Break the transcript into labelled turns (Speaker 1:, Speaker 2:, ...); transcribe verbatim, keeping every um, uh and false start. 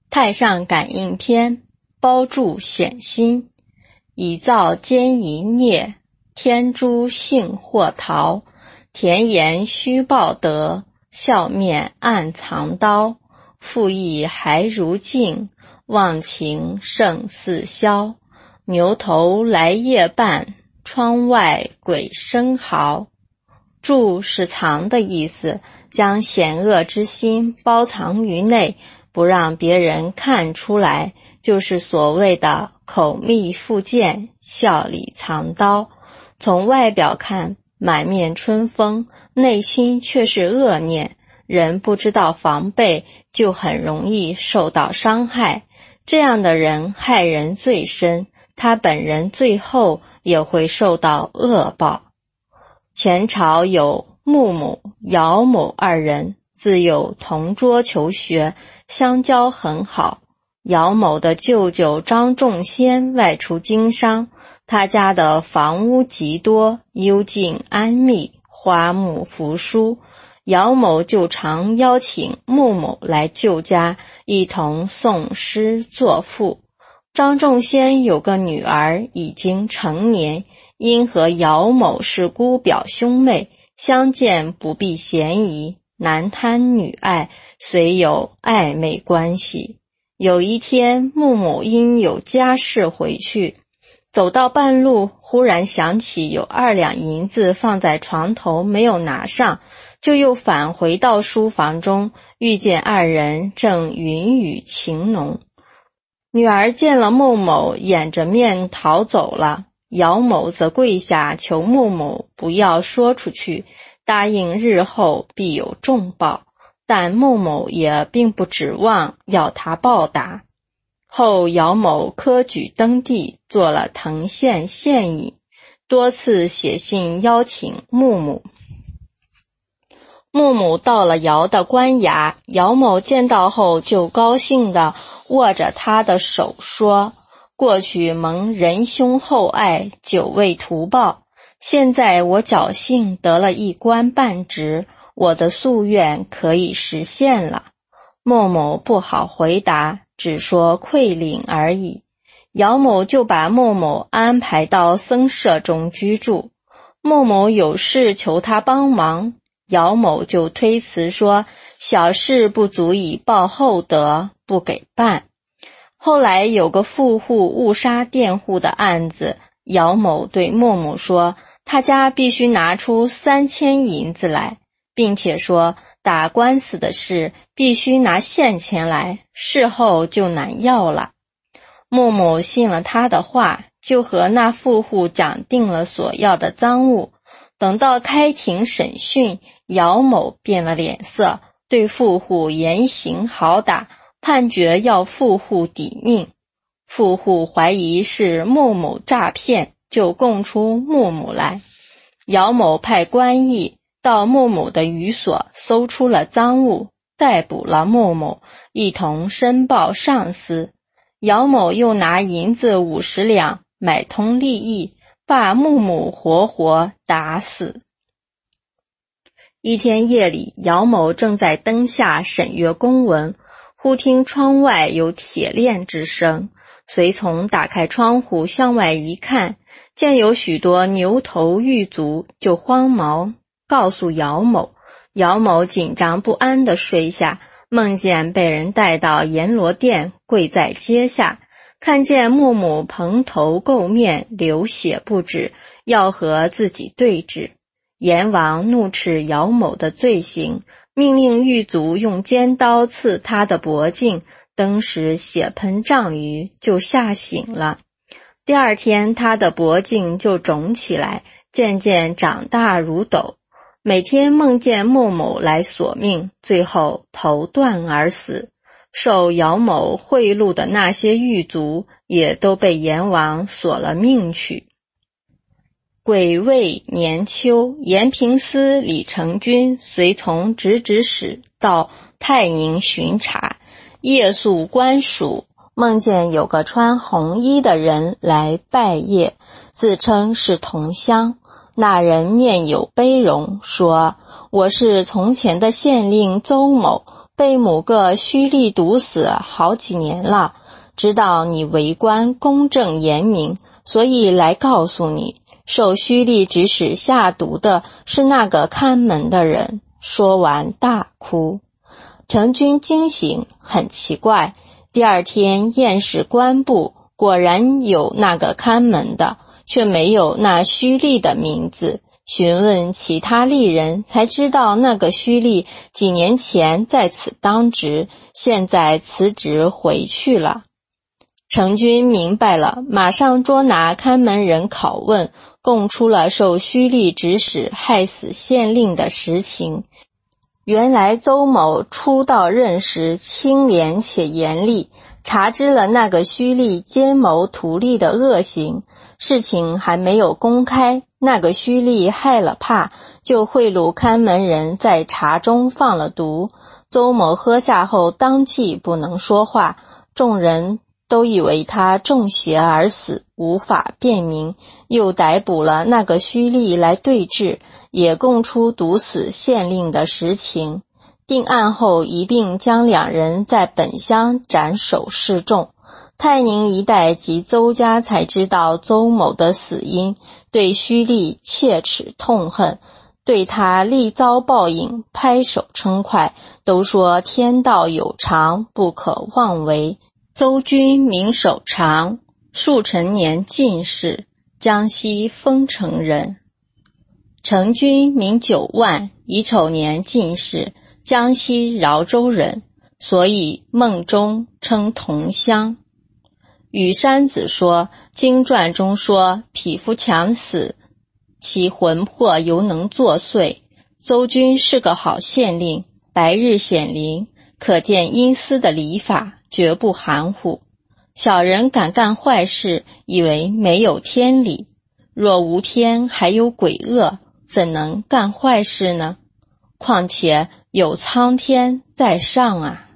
Speaker 1: 太上感应篇，包住显心，以造奸淫孽，天诛性或逃，甜言虚报德，笑面暗藏刀，复意还如镜，忘情胜似宵，牛头来夜半，窗外鬼声嚎。住是藏的意思，将险恶之心包藏于内，不让别人看出来，就是所谓的口蜜腹剑，笑里藏刀。从外表看，满面春风，内心却是恶念，人不知道防备，就很容易受到伤害。这样的人害人最深，他本人最后也会受到恶报。前朝有穆母、姚某二人，自幼同桌求学，相交很好。姚某的舅舅张仲先外出经商，他家的房屋极多，幽静安谧，花木扶疏。姚某就常邀请穆某来舅家，一同诵诗作赋。张仲先有个女儿已经成年，因和姚某是姑表兄妹，相见不避嫌疑，男贪女爱，虽有暧昧关系。有一天，穆某因有家事回去，走到半路，忽然想起有二两银子放在床头没有拿上，就又返回到书房中，遇见二人正云雨情浓。女儿见了穆某，掩着面逃走了。姚某则跪下求穆某不要说出去，答应日后必有重报，但穆某也并不指望要他报答。后姚某科举登第，做了藤县县尹，多次写信邀请穆某。穆某到了姚的官衙，姚某见到后就高兴地握着他的手说，过去蒙仁兄厚爱，久未图报，现在我侥幸得了一官半职，我的夙愿可以实现了。穆某不好回答，只说愧领而已。姚某就把穆某安排到僧舍中居住。穆某有事求他帮忙，姚某就推辞说，小事不足以报厚德，不给办。后来有个富户误杀佃户的案子，姚某对穆某说，他家必须拿出三千银子来，并且说打官司的事必须拿现钱来，事后就难要了。穆某信了他的话，就和那富户讲定了所要的赃物。等到开庭审讯，姚某变了脸色，对富户严刑好打，判决要富户抵命。富户怀疑是穆某诈骗，就供出穆某来。姚某派官吏到穆某的寓所，搜出了赃物，逮捕了穆某，一同申报上司。姚某又拿银子五十两买通利益，把穆某活活打死。一天夜里，姚某正在灯下审阅公文，忽听窗外有铁链之声，随从打开窗户向外一看，见有许多牛头狱卒，就慌忙告诉姚某。姚某紧张不安地睡下，梦见被人带到阎罗殿，跪在阶下，看见穆某蓬头垢面，流血不止，要和自己对峙。阎王怒斥姚某的罪行，命令狱卒用尖刀刺他的脖颈，当时血喷丈余，就吓醒了。第二天他的脖颈就肿起来，渐渐长大如斗，每天梦见穆某来索命，最后头断而死。受姚某贿赂的那些狱卒也都被阎王索了命去。癸未年秋，延平司李成军随从直旨使到泰宁巡查，夜宿官署，梦见有个穿红衣的人来拜谒，自称是同乡。那人面有悲容，说，我是从前的县令邹某， 被某个胥吏毒死好几年了，知道你为官公正严明，所以来告诉你，受胥吏指使下毒的是那个看门的人。说完大哭。成军惊醒，很奇怪，第二天验视官部，果然有那个看门的，却没有那胥吏的名字。询问其他吏人，才知道那个胥吏几年前在此当职，现在辞职回去了。成军明白了，马上捉拿看门人拷问，供出了受胥吏指使害死县令的实情。原来邹某初到任时清廉且严厉，查知了那个胥吏奸谋图利的恶行，事情还没有公开，那个胥吏害了怕，就贿赂看门人在茶中放了毒。邹某喝下后当即不能说话，众人都以为他中邪而死，无法辨明，又逮捕了那个胥吏来对质，也供出毒死县令的实情。定案后一并将两人在本乡斩首示众。泰宁一带及邹家才知道邹某的死因，对胥吏切齿痛恨，对他力遭报应拍手称快，都说天道有常，不可妄为。邹君名守常，数陈年进士，江西丰城人。成君名九万，乙丑年进士，江西饶州人，所以梦中称同乡。羽山子说，经传中说匹夫强死，其魂魄犹能作祟。邹君是个好县令，白日显灵，可见阴司的礼法绝不含糊。小人敢干坏事，以为没有天理，若无天还有鬼恶，怎能干坏事呢？况且有苍天在上啊。